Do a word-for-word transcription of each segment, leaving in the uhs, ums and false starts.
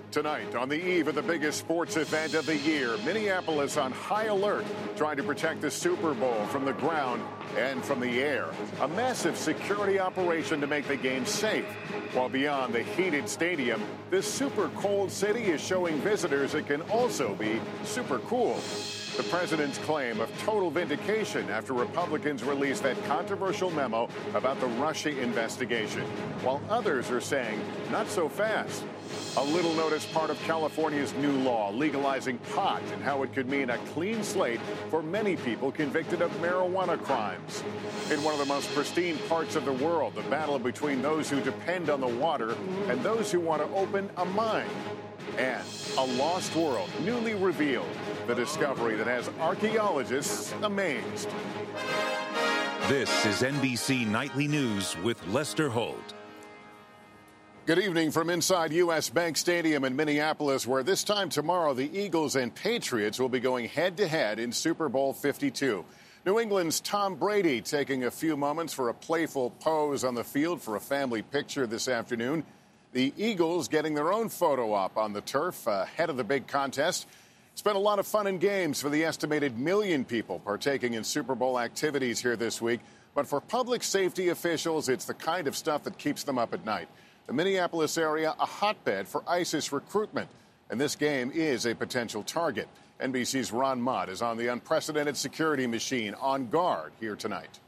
Tonight, on the eve of the biggest sports event of the year, Minneapolis on high alert, trying to protect the Super Bowl from the ground and from the air. A massive security operation to make the game safe. While beyond the heated stadium, this super cold city is showing visitors it can also be super cool. The president's claim of total vindication after Republicans released that controversial memo about the Russia investigation, while others are saying, not so fast. A little noticed part of California's new law legalizing pot and how it could mean a clean slate for many people convicted of marijuana crimes. In one of the most pristine parts of the world, the battle between those who depend on the water and those who want to open a mine. And a lost world newly revealed, the discovery that has archaeologists amazed. This is N B C Nightly News with Lester Holt. Good evening from inside U S. Bank Stadium in Minneapolis, where this time tomorrow the Eagles and Patriots will be going head-to-head in Super Bowl fifty-two. New England's Tom Brady taking a few moments for a playful pose on the field for a family picture this afternoon. The Eagles getting their own photo op on the turf ahead of the big contest. It's been a lot of fun and games for the estimated million people partaking in Super Bowl activities here this week. But for public safety officials, it's the kind of stuff that keeps them up at night. The Minneapolis area, a hotbed for ISIS recruitment. And this game is a potential target. N B C's Ron Mott is on the unprecedented security machine on guard here tonight.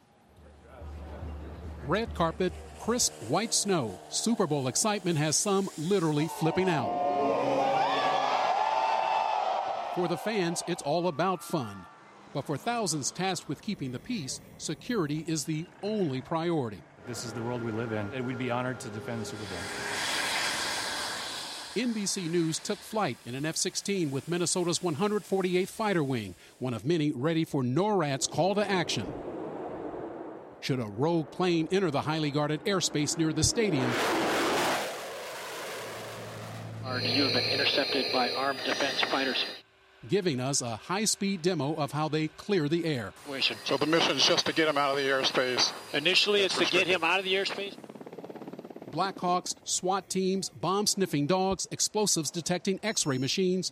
Red carpet, crisp white snow. Super Bowl excitement has some literally flipping out. For the fans, it's all about fun. But for thousands tasked with keeping the peace, security is the only priority. This is the world we live in, and we'd be honored to defend the Super Bowl. N B C News took flight in an F sixteen with Minnesota's one hundred forty-eighth Fighter Wing, one of many ready for NORAD's call to action. Should a rogue plane enter the highly guarded airspace near the stadium, you have been intercepted by armed defense fighters. Giving us a high-speed demo of how they clear the air. So the mission is just to get him out of the airspace. Initially, it's to get him out of the airspace. Blackhawks, SWAT teams, bomb-sniffing dogs, explosives detecting X-ray machines.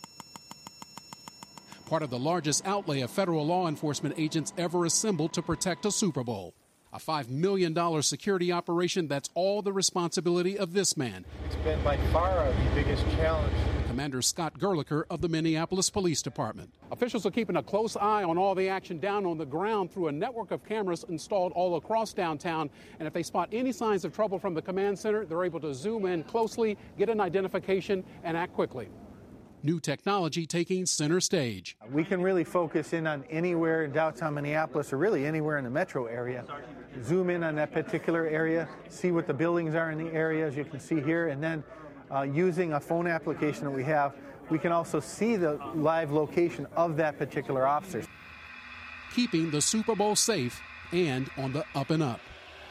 Part of the largest outlay of federal law enforcement agents ever assembled to protect a Super Bowl. A five million dollars security operation that's all the responsibility of this man. It's been by far the biggest challenge. Commander Scott Gerlicher of the Minneapolis Police Department. Officials are keeping a close eye on all the action down on the ground through a network of cameras installed all across downtown. And if they spot any signs of trouble from the command center, they're able to zoom in closely, get an identification, and act quickly. New technology taking center stage. We can really focus in on anywhere in downtown Minneapolis or really anywhere in the metro area. Zoom in on that particular area, see what the buildings are in the area, as you can see here, and then uh, using a phone application that we have, we can also see the live location of that particular officer. Keeping the Super Bowl safe and on the up and up.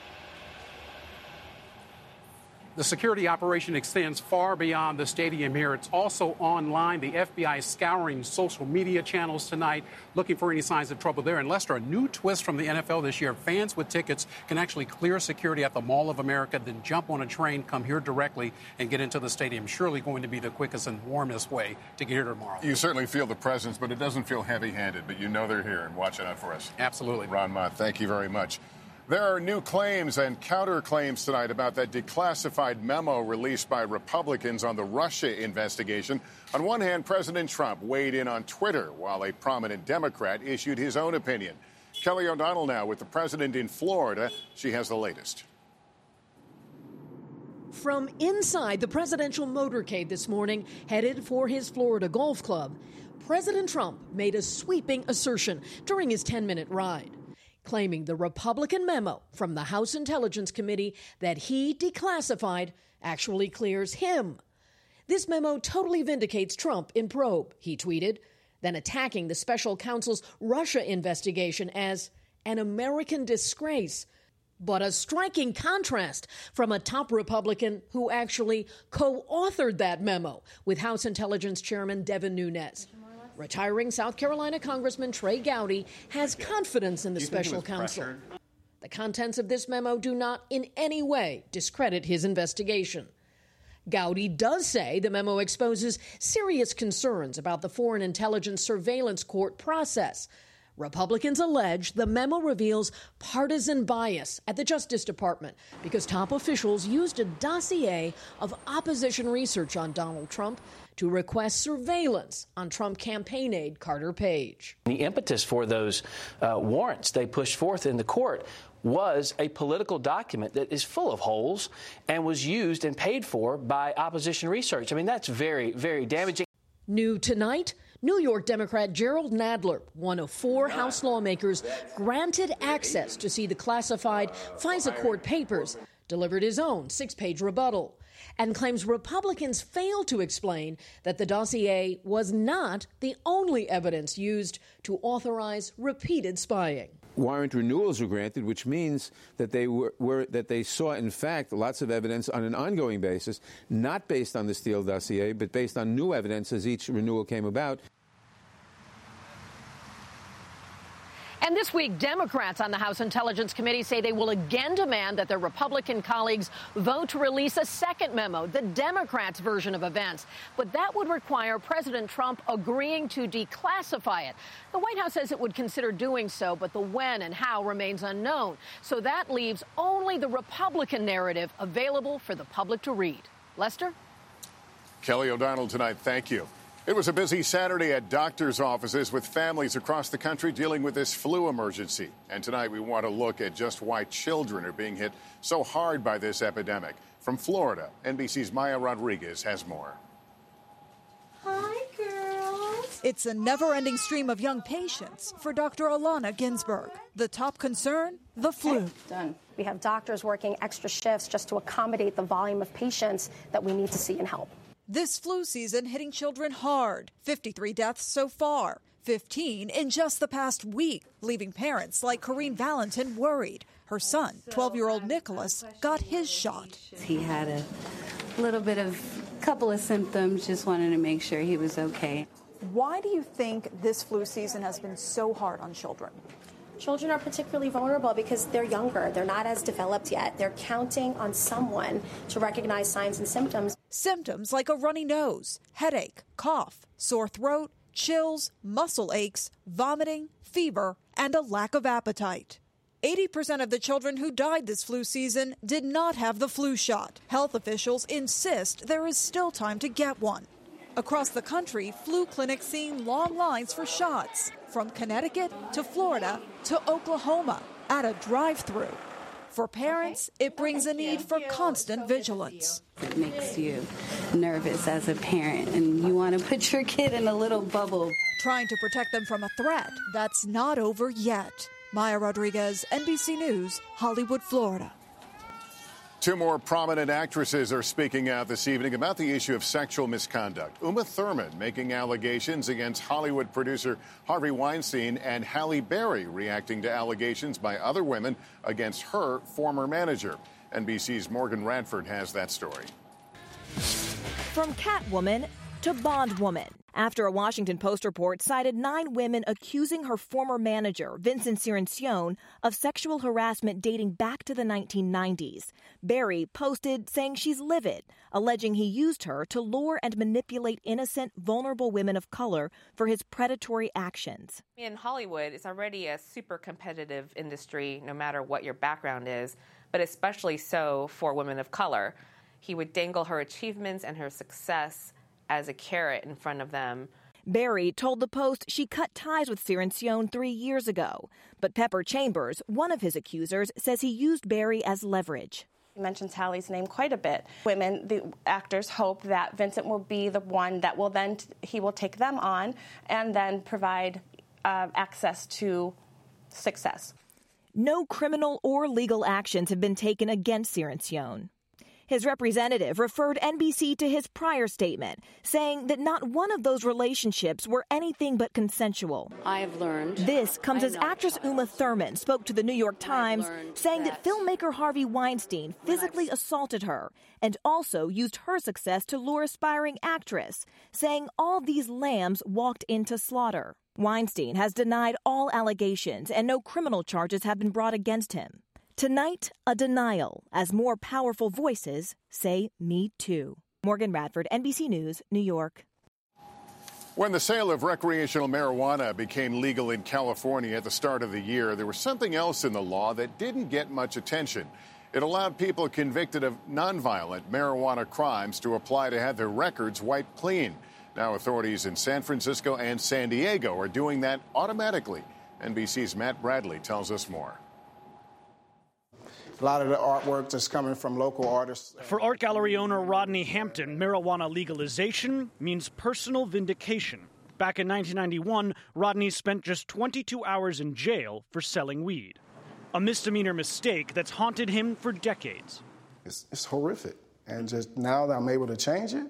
The security operation extends far beyond the stadium here. It's also online. The F B I is scouring social media channels tonight, looking for any signs of trouble there. And Lester, a new twist from the N F L this year. Fans with tickets can actually clear security at the Mall of America, then jump on a train, come here directly, and get into the stadium. Surely going to be the quickest and warmest way to get here tomorrow. You certainly feel the presence, but it doesn't feel heavy-handed. But you know they're here and watching out for us. Absolutely. Ron Mott, thank you very much. There are new claims and counterclaims tonight about that declassified memo released by Republicans on the Russia investigation. On one hand, President Trump weighed in on Twitter, while a prominent Democrat issued his own opinion. Kelly O'Donnell now with the president in Florida. She has the latest. From inside the presidential motorcade this morning, headed for his Florida golf club, President Trump made a sweeping assertion during his ten-minute ride, claiming the Republican memo from the House Intelligence Committee that he declassified actually clears him. This memo totally vindicates Trump in probe, he tweeted, then attacking the special counsel's Russia investigation as an American disgrace. But a striking contrast from a top Republican who actually co-authored that memo with House Intelligence Chairman Devin Nunes. Retiring South Carolina Congressman Trey Gowdy has confidence in the special counsel. The contents of this memo do not in any way discredit his investigation. Gowdy does say the memo exposes serious concerns about the Foreign Intelligence Surveillance Court process. Republicans allege the memo reveals partisan bias at the Justice Department because top officials used a dossier of opposition research on Donald Trump to request surveillance on Trump campaign aide Carter Page. The impetus for those uh, warrants they pushed forth in the court was a political document that is full of holes and was used and paid for by opposition research. I mean, that's very, very damaging. New tonight, New York Democrat Gerald Nadler, one of four House lawmakers granted access to see the classified FISA court papers, delivered his own six-page rebuttal, and claims Republicans failed to explain that the dossier was not the only evidence used to authorize repeated spying. Warrant renewals were granted, which means that they were, were that they saw, in fact, lots of evidence on an ongoing basis, not based on the Steele dossier, but based on new evidence as each renewal came about. And this week, Democrats on the House Intelligence Committee say they will again demand that their Republican colleagues vote to release a second memo, the Democrats' version of events. But that would require President Trump agreeing to declassify it. The White House says it would consider doing so, but the when and how remains unknown. So that leaves only the Republican narrative available for the public to read. Lester? Kelly O'Donnell tonight, thank you. It was a busy Saturday at doctors' offices with families across the country dealing with this flu emergency. And tonight we want to look at just why children are being hit so hard by this epidemic. From Florida, N B C's Maya Rodriguez has more. Hi, girls. It's a never-ending stream of young patients for Doctor Alana Ginsberg. The top concern, the flu. Okay, done. We have doctors working extra shifts just to accommodate the volume of patients that we need to see and help. This flu season hitting children hard. fifty-three deaths so far, fifteen in just the past week, leaving parents like Corrine Valentin worried. Her son, twelve-year-old Nicholas, got his shot. He had a little bit of couple of symptoms, just wanted to make sure he was okay. Why do you think this flu season has been so hard on children? Children are particularly vulnerable because they're younger. They're not as developed yet. They're counting on someone to recognize signs and symptoms. Symptoms like a runny nose, headache, cough, sore throat, chills, muscle aches, vomiting, fever, and a lack of appetite. eighty percent of the children who died this flu season did not have the flu shot. Health officials insist there is still time to get one. Across the country, flu clinics seeing long lines for shots, from Connecticut to Florida to Oklahoma at a drive-through. For parents, it brings a need for constant vigilance. It makes you nervous as a parent, and you want to put your kid in a little bubble. Trying to protect them from a threat that's not over yet. Maya Rodriguez, N B C News, Hollywood, Florida. Two more prominent actresses are speaking out this evening about the issue of sexual misconduct. Uma Thurman making allegations against Hollywood producer Harvey Weinstein, and Halle Berry reacting to allegations by other women against her former manager. N B C's Morgan Radford has that story. From Catwoman to Bondwoman. After a Washington Post report cited nine women accusing her former manager, Vincent Cirincione, of sexual harassment dating back to the nineteen nineties. Berry posted saying she's livid, alleging he used her to lure and manipulate innocent, vulnerable women of color for his predatory actions. In Hollywood, it's already a super competitive industry, no matter what your background is, but especially so for women of color. He would dangle her achievements and her success as a carrot in front of them. Berry told the Post she cut ties with Cirincione three years ago. But Pepper Chambers, one of his accusers, says he used Berry as leverage. He mentions Halle's name quite a bit. Women, the actors, hope that Vincent will be the one that will then, he will take them on and then provide uh, access to success. No criminal or legal actions have been taken against Cirincione. His representative referred N B C to his prior statement, saying that not one of those relationships were anything but consensual. I have learned. This comes as actress Uma Thurman spoke to the New York Times, saying that, that filmmaker Harvey Weinstein physically assaulted her and also used her success to lure aspiring actress, saying all these lambs walked into slaughter. Weinstein has denied all allegations and no criminal charges have been brought against him. Tonight, a denial as more powerful voices say Me Too. Morgan Radford, N B C News, New York. When the sale of recreational marijuana became legal in California at the start of the year, there was something else in the law that didn't get much attention. It allowed people convicted of nonviolent marijuana crimes to apply to have their records wiped clean. Now authorities in San Francisco and San Diego are doing that automatically. N B C's Matt Bradley tells us more. A lot of the artwork that's coming from local artists. For art gallery owner Rodney Hampton, marijuana legalization means personal vindication. Back in nineteen ninety-one, Rodney spent just twenty-two hours in jail for selling weed. A misdemeanor mistake that's haunted him for decades. It's, it's horrific. And just now that I'm able to change it,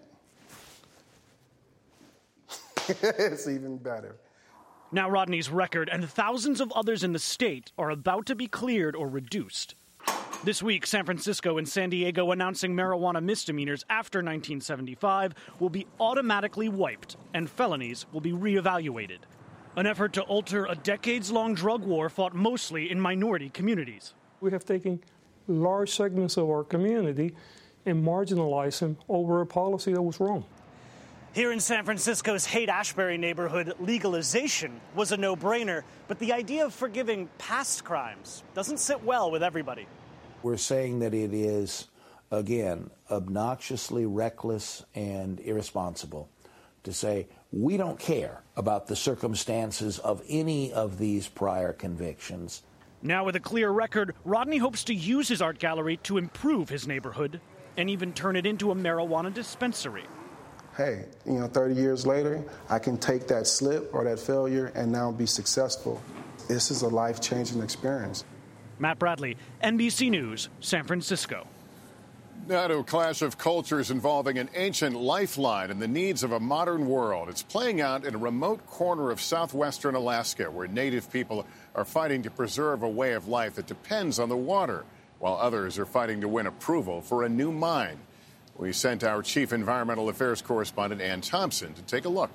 it's even better. Now Rodney's record and thousands of others in the state are about to be cleared or reduced. This week, San Francisco and San Diego announcing marijuana misdemeanors after nineteen seventy-five will be automatically wiped and felonies will be reevaluated. An effort to alter a decades-long drug war fought mostly in minority communities. We have taken large segments of our community and marginalized them over a policy that was wrong. Here in San Francisco's Haight-Ashbury neighborhood, legalization was a no-brainer, but the idea of forgiving past crimes doesn't sit well with everybody. We're saying that it is, again, obnoxiously reckless and irresponsible to say we don't care about the circumstances of any of these prior convictions. Now with a clear record, Rodney hopes to use his art gallery to improve his neighborhood and even turn it into a marijuana dispensary. Hey, you know, thirty years later, I can take that slip or that failure and now be successful. This is a life-changing experience. Matt Bradley, N B C News, San Francisco. Now to a clash of cultures involving an ancient lifeline and the needs of a modern world. It's playing out in a remote corner of southwestern Alaska where native people are fighting to preserve a way of life that depends on the water, while others are fighting to win approval for a new mine. We sent our chief environmental affairs correspondent, Ann Thompson, to take a look.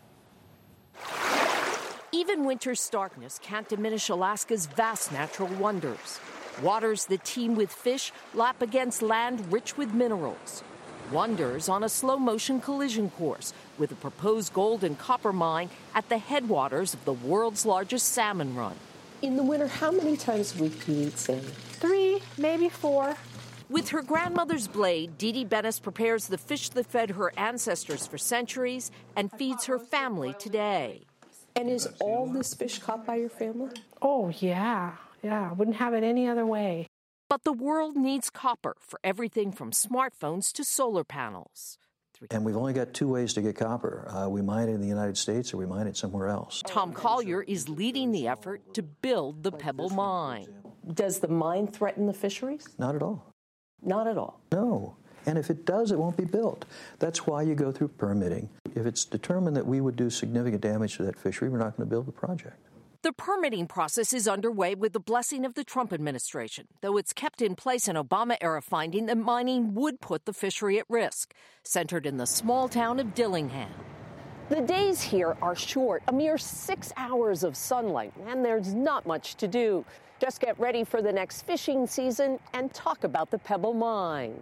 Even winter's starkness can't diminish Alaska's vast natural wonders. Waters that teem with fish lap against land rich with minerals. Wonders on a slow-motion collision course with a proposed gold and copper mine at the headwaters of the world's largest salmon run. In the winter, how many times a week do you eat salmon? Three, maybe four. With her grandmother's blade, Dee Dee Bennis prepares the fish that fed her ancestors for centuries and feeds her family today. And is all this fish caught by your family? Oh, yeah. Yeah, I wouldn't have it any other way. But the world needs copper for everything from smartphones to solar panels. And we've only got two ways to get copper. Uh, we mine it in the United States or we mine it somewhere else. Tom Collier is leading the effort to build the Pebble Mine. Does the mine threaten the fisheries? Not at all. Not at all? No. And if it does, it won't be built. That's why you go through permitting. If it's determined that we would do significant damage to that fishery, we're not going to build the project. The permitting process is underway with the blessing of the Trump administration, though it's kept in place an Obama-era finding that mining would put the fishery at risk, centered in the small town of Dillingham. The days here are short, a mere six hours of sunlight, and there's not much to do. Just get ready for the next fishing season and talk about the Pebble Mine.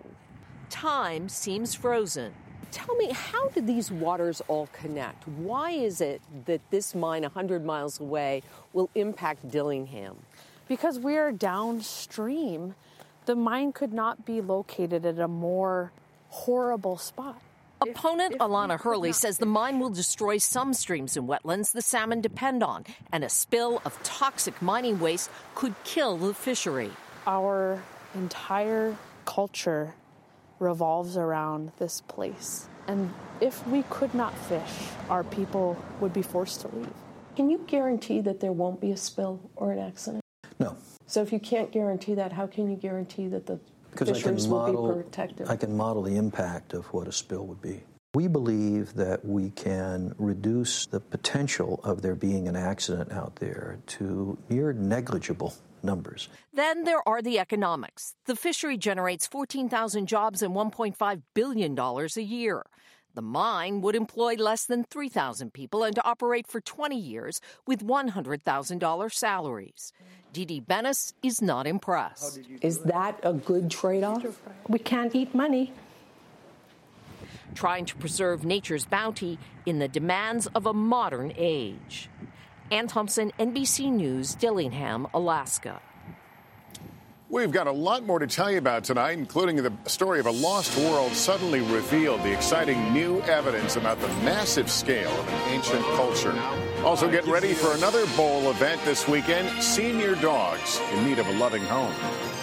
Time seems frozen. Tell me, how did these waters all connect? Why is it that this mine one hundred miles away will impact Dillingham? Because we're downstream, the mine could not be located at a more horrible spot. Opponent Alana Hurley says the mine will destroy some streams and wetlands the salmon depend on, and a spill of toxic mining waste could kill the fishery. Our entire culture revolves around this place. And if we could not fish, our people would be forced to leave. Can you guarantee that there won't be a spill or an accident? No. So if you can't guarantee that, how can you guarantee that the Because I fisheries can model, will be protected? I can model the impact of what a spill would be. We believe that we can reduce the potential of there being an accident out there to near negligible numbers. Then there are the economics. The fishery generates fourteen thousand jobs and one point five billion dollars a year. The mine would employ less than three thousand people and to operate for twenty years with one hundred thousand dollars salaries. Dee Dee Bennis is not impressed. Is that a good trade-off? We can't eat money. trying to preserve nature's bounty in the demands of a modern age. Ann Thompson, N B C News, Dillingham, Alaska. We've got a lot more to tell you about tonight, including the story of a lost world suddenly revealed, the exciting new evidence about the massive scale of an ancient culture. Also, get ready for another bowl event this weekend, senior dogs in need of a loving home.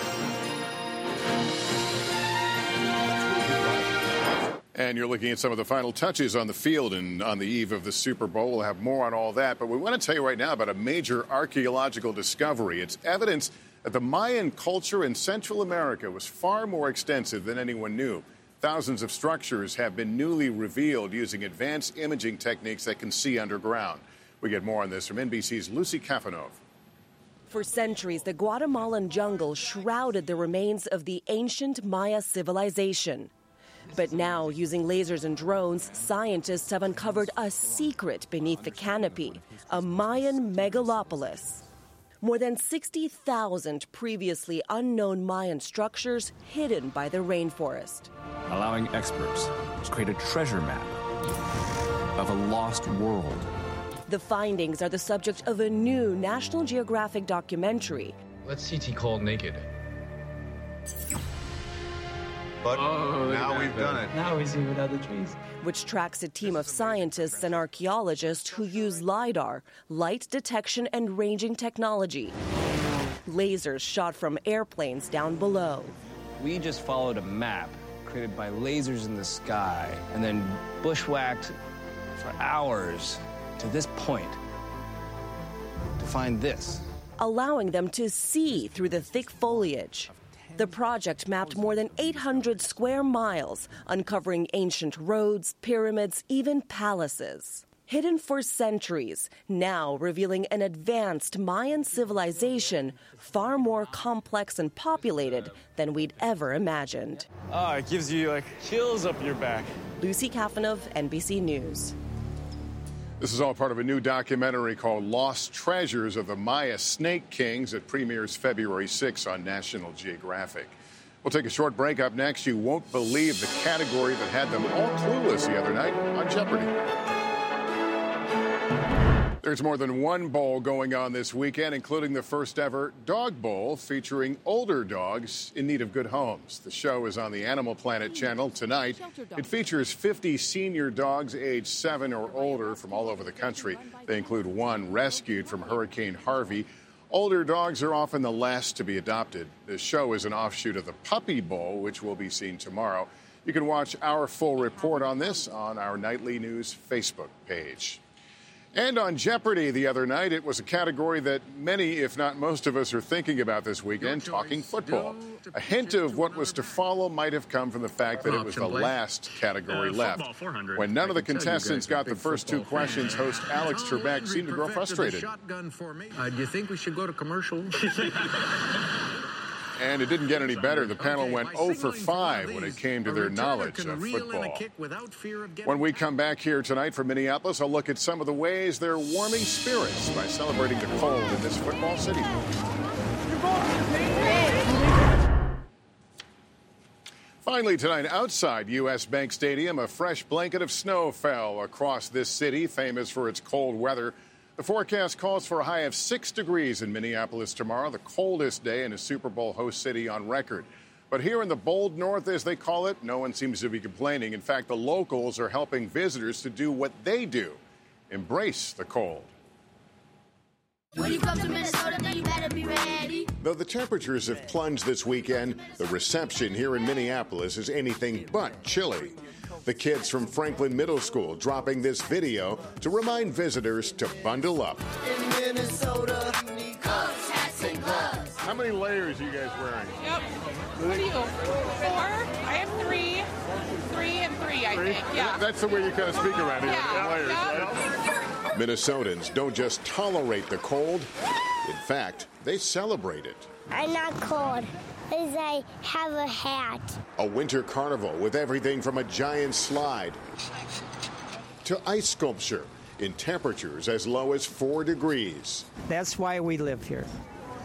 And you're looking at some of the final touches on the field and on the eve of the Super Bowl. We'll have more on all that. But we want to tell you right now about a major archaeological discovery. It's evidence that the Mayan culture in Central America was far more extensive than anyone knew. Thousands of structures have been newly revealed using advanced imaging techniques that can see underground. We get more on this from N B C's Lucy Kafanov. For centuries, the Guatemalan jungle shrouded the remains of the ancient Maya civilization. But now, using lasers and drones, scientists have uncovered a secret beneath the canopy, a Mayan megalopolis. More than sixty thousand previously unknown Mayan structures hidden by the rainforest. Allowing experts to create a treasure map of a lost world. The findings are the subject of a new National Geographic documentary. Let's see Tikal naked. But oh, now we've that. done it. Now we see without the trees. Which tracks a team of scientists and archaeologists who use LiDAR, light detection and ranging technology. Lasers shot from airplanes down below. We just followed a map created by lasers in the sky and then bushwhacked for hours to this point to find this. Allowing them to see through the thick foliage. The project mapped more than eight hundred square miles, uncovering ancient roads, pyramids, even palaces. Hidden for centuries, now revealing an advanced Mayan civilization far more complex and populated than we'd ever imagined. Oh, it gives you like chills up your back. Lucy Kafanov, N B C News. This is all part of a new documentary called Lost Treasures of the Maya Snake Kings that premieres February sixth on National Geographic. We'll take a short break. Up next, you won't believe the category that had them all clueless the other night on Jeopardy! There's more than one bowl going on this weekend, including the first ever Dog Bowl featuring older dogs in need of good homes. The show is on the Animal Planet channel tonight. It features fifty senior dogs aged seven or older from all over the country. They include one rescued from Hurricane Harvey. Older dogs are often the last to be adopted. The show is an offshoot of the Puppy Bowl, which will be seen tomorrow. You can watch our full report on this on our Nightly News Facebook page. And on Jeopardy! The other night, it was a category that many, if not most of us, are thinking about this weekend, talking football. A hint of what was to follow might have come from the fact that it was the last category left. When none of the contestants got the first two questions, host Alex Trebek seemed to grow frustrated. Uh, do you think we should go to commercial? And it didn't get any better. The panel went zero for five when it came to their knowledge of football. When we come back here tonight from Minneapolis, I'll look at some of the ways they're warming spirits by celebrating the cold in this football city. Finally tonight, outside U S Bank Stadium, a fresh blanket of snow fell across this city, famous for its cold weather. The forecast calls for a high of six degrees in Minneapolis tomorrow, the coldest day in a Super Bowl host city on record. But here in the bold north, as they call it, no one seems to be complaining. In fact, the locals are helping visitors to do what they do, embrace the cold. When you come to Minnesota, then you better be ready. Though the temperatures have plunged this weekend, the reception here in Minneapolis is anything but chilly. The kids from Franklin Middle School dropping this video to remind visitors to bundle up. In Minnesota, you need coats, hats, and gloves. How many layers are you guys wearing? Yep. What are you? Four? I have three. Three and three, I three? think. Yeah. That's the way you kind of speak around here. Yeah. Layers, yeah. right? Minnesotans don't just tolerate the cold. In fact, they celebrate it. I'm not cold, because I have a hat. A winter carnival with everything from a giant slide to ice sculpture in temperatures as low as four degrees. That's why we live here.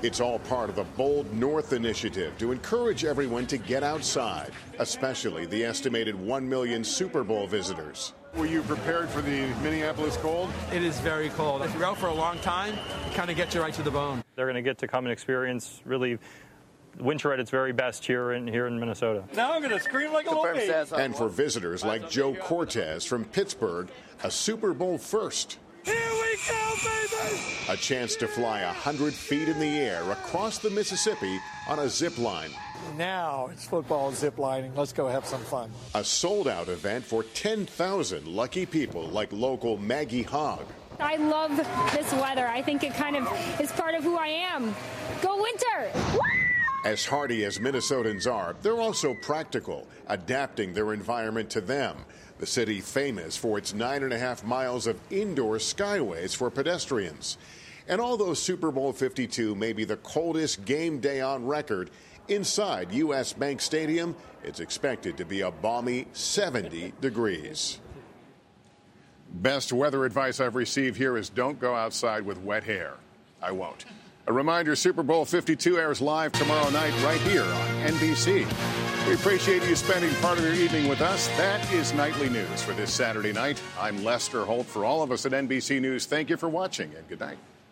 It's all part of the Bold North initiative to encourage everyone to get outside, especially the estimated one million Super Bowl visitors. Were you prepared for the Minneapolis cold? It is very cold. If you're out for a long time, it kind of gets you right to the bone. They're going to get to come and experience really winter at its very best here in here in Minnesota. Now I'm going to scream like a little baby. And for visitors like Joe Cortez from Pittsburgh, a Super Bowl first. Here we go, baby! A chance to fly one hundred feet in the air across the Mississippi on a zip line. Now it's football zip lining. Let's go have some fun. A sold-out event for ten thousand lucky people like local Maggie Hogg. I love this weather. I think it kind of is part of who I am. Go Winter! As hardy as Minnesotans are, they're also practical, adapting their environment to them. The city famous for its nine and a half miles of indoor skyways for pedestrians. And although Super Bowl fifty-two may be the coldest game day on record, inside U S Bank Stadium, it's expected to be a balmy seventy degrees. Best weather advice I've received here is don't go outside with wet hair. I won't. A reminder, Super Bowl fifty-two airs live tomorrow night right here on N B C. We appreciate you spending part of your evening with us. That is Nightly News for this Saturday night. I'm Lester Holt. For all of us at N B C News, thank you for watching and good night.